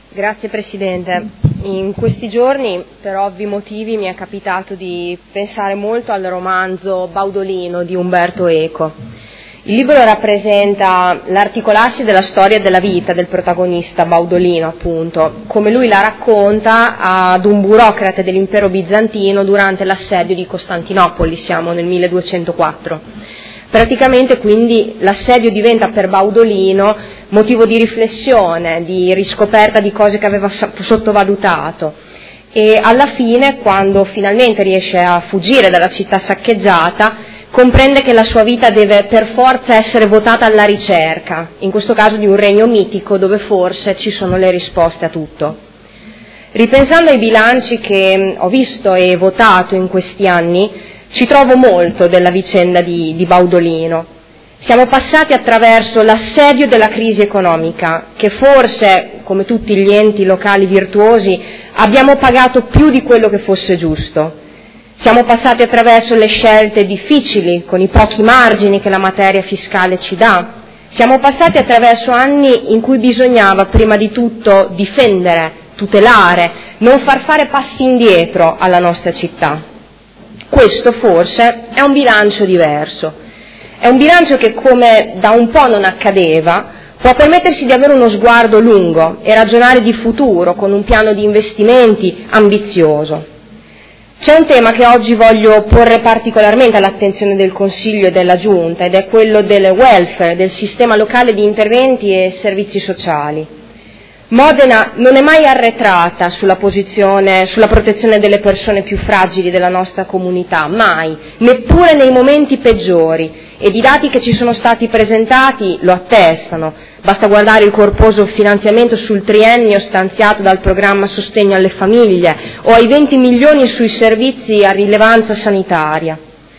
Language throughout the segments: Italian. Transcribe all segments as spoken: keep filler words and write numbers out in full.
Grazie Presidente. In questi giorni, per ovvi motivi, mi è capitato di pensare molto al romanzo Baudolino di Umberto Eco. Il libro rappresenta l'articolarsi della storia della vita del protagonista, Baudolino appunto, come lui la racconta ad un burocrate dell'impero bizantino durante l'assedio di Costantinopoli, siamo nel milleduecentoquattro. Praticamente quindi l'assedio diventa per Baudolino motivo di riflessione, di riscoperta di cose che aveva sottovalutato e alla fine, quando finalmente riesce a fuggire dalla città saccheggiata, comprende che la sua vita deve per forza essere votata alla ricerca, in questo caso di un regno mitico dove forse ci sono le risposte a tutto. Ripensando ai bilanci che ho visto e votato in questi anni, ci trovo molto della vicenda di, di Baudolino. Siamo passati attraverso l'assedio della crisi economica, che forse, come tutti gli enti locali virtuosi, abbiamo pagato più di quello che fosse giusto. Siamo passati attraverso le scelte difficili, con i pochi margini che la materia fiscale ci dà. Siamo passati attraverso anni in cui bisognava prima di tutto difendere, tutelare, non far fare passi indietro alla nostra città. Questo forse è un bilancio diverso. È un bilancio che, come da un po' non accadeva, può permettersi di avere uno sguardo lungo e ragionare di futuro con un piano di investimenti ambizioso. C'è un tema che oggi voglio porre particolarmente all'attenzione del Consiglio e della Giunta ed è quello del welfare, del sistema locale di interventi e servizi sociali. Modena non è mai arretrata sulla posizione, sulla protezione delle persone più fragili della nostra comunità, mai, neppure nei momenti peggiori, ed i dati che ci sono stati presentati lo attestano. Basta guardare il corposo finanziamento sul triennio stanziato dal programma Sostegno alle Famiglie o ai venti milioni sui servizi a rilevanza sanitaria.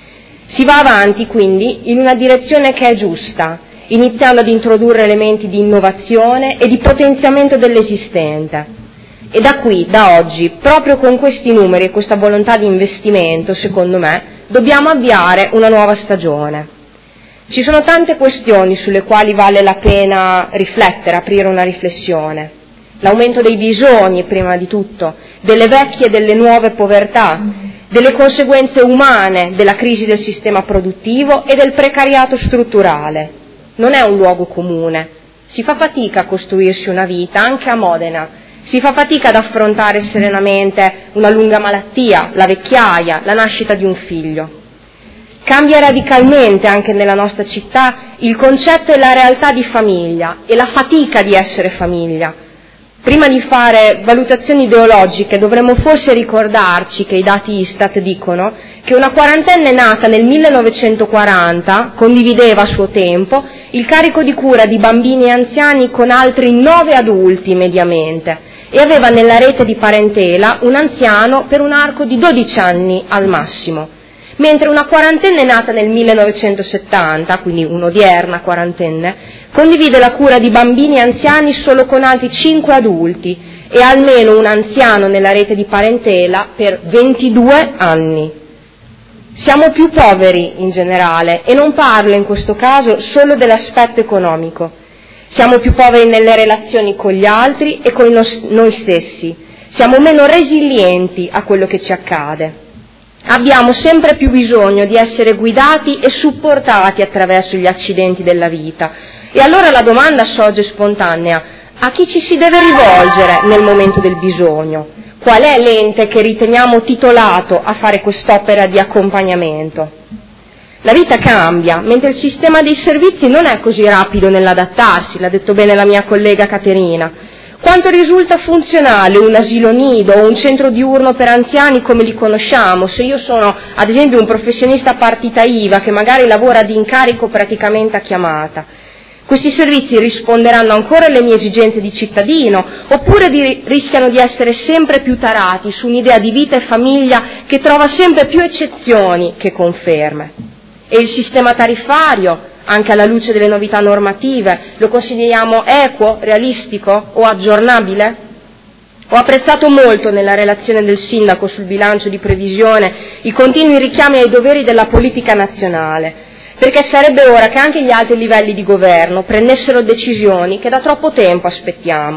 Si va avanti quindi in una direzione che è giusta, iniziando ad introdurre elementi di innovazione e di potenziamento dell'esistente. E da qui, da oggi, proprio con questi numeri e questa volontà di investimento, secondo me, dobbiamo avviare una nuova stagione. Ci sono tante questioni sulle quali vale la pena riflettere, aprire una riflessione. L'aumento dei bisogni, prima di tutto, delle vecchie e delle nuove povertà, delle conseguenze umane della crisi del sistema produttivo e del precariato strutturale. Non è un luogo comune, si fa fatica a costruirsi una vita, anche a Modena, si fa fatica ad affrontare serenamente una lunga malattia, la vecchiaia, la nascita di un figlio. Cambia radicalmente anche nella nostra città il concetto e la realtà di famiglia e la fatica di essere famiglia. Prima di fare valutazioni ideologiche dovremmo forse ricordarci che i dati Istat dicono che una quarantenne nata nel millenovecentoquaranta condivideva a suo tempo il carico di cura di bambini e anziani con altri nove adulti mediamente e aveva nella rete di parentela un anziano per un arco di dodici anni al massimo, mentre una quarantenne nata nel millenovecentosettanta, quindi un'odierna quarantenne, condivide la cura di bambini e anziani solo con altri cinque adulti e almeno un anziano nella rete di parentela per ventidue anni. Siamo più poveri in generale e non parlo in questo caso solo dell'aspetto economico. Siamo più poveri nelle relazioni con gli altri e con noi stessi. Siamo meno resilienti a quello che ci accade. Abbiamo sempre più bisogno di essere guidati e supportati attraverso gli accidenti della vita. E allora la domanda sorge spontanea: a chi ci si deve rivolgere nel momento del bisogno? Qual è l'ente che riteniamo titolato a fare quest'opera di accompagnamento? La vita cambia, mentre il sistema dei servizi non è così rapido nell'adattarsi, l'ha detto bene la mia collega Caterina. Quanto risulta funzionale un asilo nido o un centro diurno per anziani come li conosciamo? Se io sono, ad esempio, un professionista a partita I V A che magari lavora di incarico praticamente a chiamata, questi servizi risponderanno ancora alle mie esigenze di cittadino oppure di, rischiano di essere sempre più tarati su un'idea di vita e famiglia che trova sempre più eccezioni che conferme? E il sistema tariffario, anche alla luce delle novità normative, lo consideriamo equo, realistico o aggiornabile? Ho apprezzato molto nella relazione del sindaco sul bilancio di previsione i continui richiami ai doveri della politica nazionale, perché sarebbe ora che anche gli altri livelli di governo prendessero decisioni che da troppo tempo aspettiamo,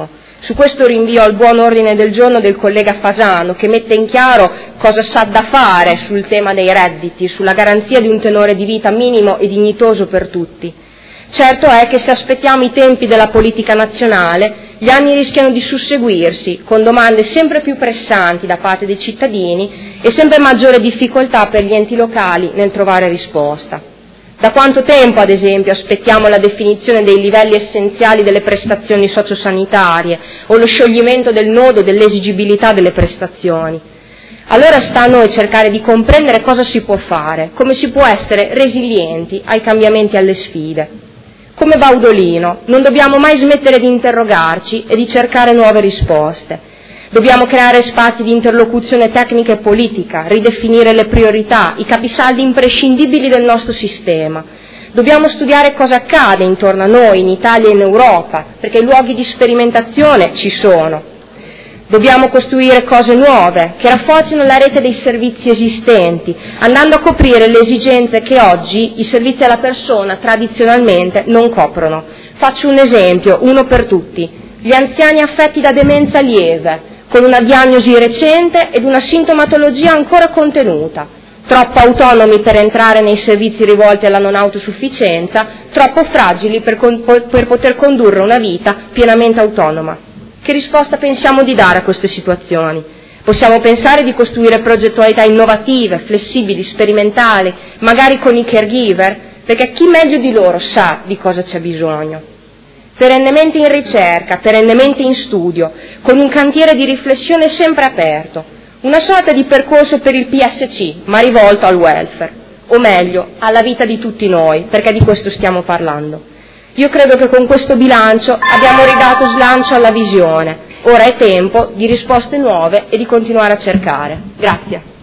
Su questo rinvio al buon ordine del giorno del collega Fasano, che mette in chiaro cosa sa da fare sul tema dei redditi, sulla garanzia di un tenore di vita minimo e dignitoso per tutti. Certo è che se aspettiamo i tempi della politica nazionale, gli anni rischiano di susseguirsi, con domande sempre più pressanti da parte dei cittadini e sempre maggiore difficoltà per gli enti locali nel trovare risposta. Da quanto tempo, ad esempio, aspettiamo la definizione dei livelli essenziali delle prestazioni sociosanitarie o lo scioglimento del nodo dell'esigibilità delle prestazioni? Allora sta a noi cercare di comprendere cosa si può fare, come si può essere resilienti ai cambiamenti e alle sfide. Come Baudolino, non dobbiamo mai smettere di interrogarci e di cercare nuove risposte. Dobbiamo creare spazi di interlocuzione tecnica e politica, ridefinire le priorità, i capisaldi imprescindibili del nostro sistema. Dobbiamo studiare cosa accade intorno a noi, in Italia e in Europa, perché i luoghi di sperimentazione ci sono. Dobbiamo costruire cose nuove, che rafforzino la rete dei servizi esistenti, andando a coprire le esigenze che oggi i servizi alla persona tradizionalmente non coprono. Faccio un esempio, uno per tutti. Gli anziani affetti da demenza lieve, con una diagnosi recente ed una sintomatologia ancora contenuta, troppo autonomi per entrare nei servizi rivolti alla non autosufficienza, troppo fragili per, con, per poter condurre una vita pienamente autonoma. Che risposta pensiamo di dare a queste situazioni? Possiamo pensare di costruire progettualità innovative, flessibili, sperimentali, magari con i caregiver, perché chi meglio di loro sa di cosa c'è bisogno? Perennemente in ricerca, perennemente in studio, con un cantiere di riflessione sempre aperto, una sorta di percorso per il P S C, ma rivolto al welfare, o meglio, alla vita di tutti noi, perché di questo stiamo parlando. Io credo che con questo bilancio abbiamo ridato slancio alla visione. Ora è tempo di risposte nuove e di continuare a cercare. Grazie.